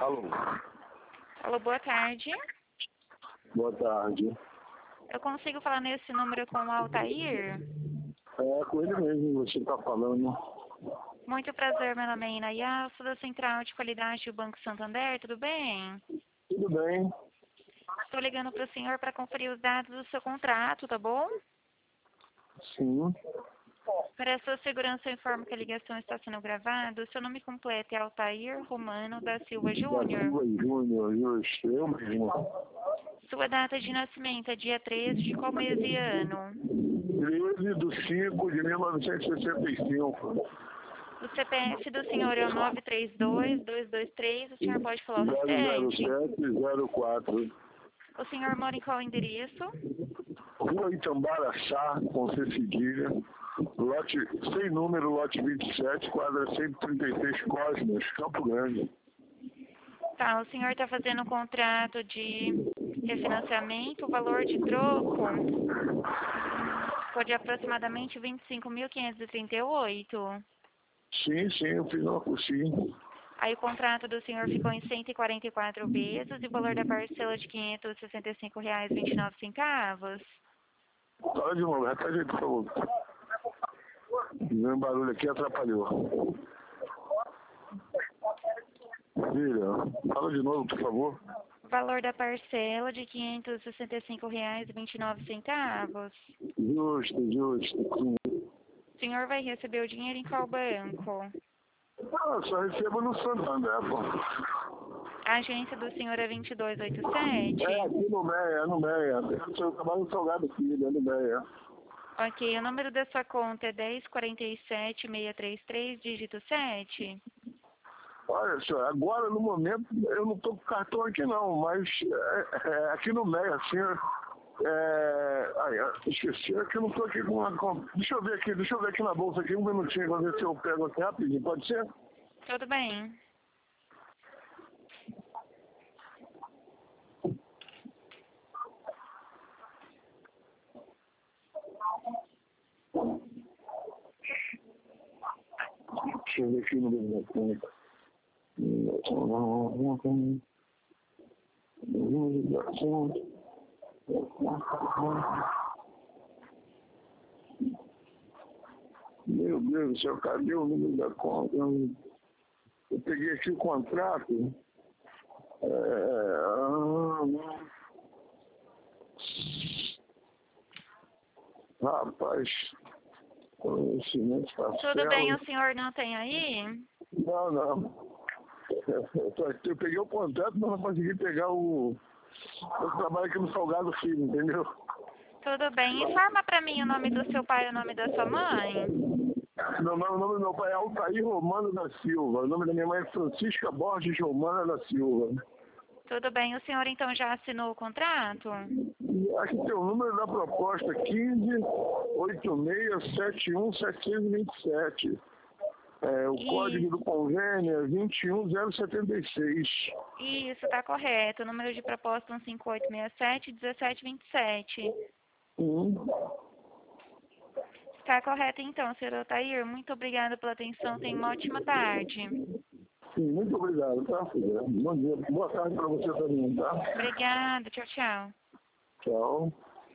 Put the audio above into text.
Alô, Alô, boa tarde. boa tarde. Eu consigo falar nesse número com o Altair? É com ele mesmo, você está falando. Muito prazer, meu nome é Inaya, sou da Central de Qualidade do Banco Santander, tudo bem? Tudo bem? Estou ligando para o senhor para conferir os dados do seu contrato, tá bom? Sim. Para a sua segurança, eu informo que a ligação está sendo gravada. O seu nome completo é Altair Romano da Silva Da Júnior. Silva Júnior, justo, eu mesmo. Sua data de nascimento é dia 13 de qual mês e ano? 13/5/1965. O CPF do senhor é o 932-223. O senhor pode falar o restante? 00704. O senhor mora em qual endereço? Rua Itambaraçá, com C cedilha. Lote, sem número, lote 27, quadra 136, Cosmos, Campo Grande. Tá, o senhor está fazendo um contrato de refinanciamento, o valor de troco foi de aproximadamente 25.538. Sim, eu fiz uma cursinho. Aí o contrato do senhor ficou em 144 vezes e o valor da parcela de R$ 565,29. Fala de novo, repete aí, por favor. Meu barulho aqui atrapalhou. Filha, fala de novo, por favor. O valor da parcela de R$ 565,29. Justo, sim. O senhor vai receber o dinheiro em qual banco? Ah, só recebo no Santander, pô. A agência do senhor é 2287? É, aqui no Meia, no Meia. Eu trabalho no Salgado Filho, é no Meia. Ok, o número da sua conta é 1047-633, dígito 7? Olha só, agora no momento eu não tô com cartão aqui não, mas aqui no Meia, assim, esqueci, é que eu não tô aqui com uma. Deixa eu ver aqui na bolsa aqui, um minutinho, vou ver se eu pego aqui rapidinho, pode ser? Tudo bem. Deixa eu ver aqui no meu conta. Meu Deus do céu, cadê o número da conta? Eu peguei aqui o contrato. Rapaz, conhecimento parcela. Tudo bem, o senhor não tem aí? Não. Eu peguei o contrato, mas não consegui pegar o. Eu trabalho aqui no Salgado Filho, entendeu? Tudo bem. Informa para mim o nome do seu pai e o nome da sua mãe. O nome do meu pai é Altair Romano da Silva. O nome da minha mãe é Francisca Borges Romana da Silva. Tudo bem, o senhor então já assinou o contrato? Aqui tem o número da proposta 158671-727. O código do convênio é 21076. Isso, está correto. O número de proposta 15867-1727. Está correto então, senhor Altair. Muito obrigada pela atenção. Tenha uma ótima tarde. Sim, muito obrigado, tá, filha? Bom dia. Boa tarde para você também, tá? Obrigada. Tchau, tchau. Tchau.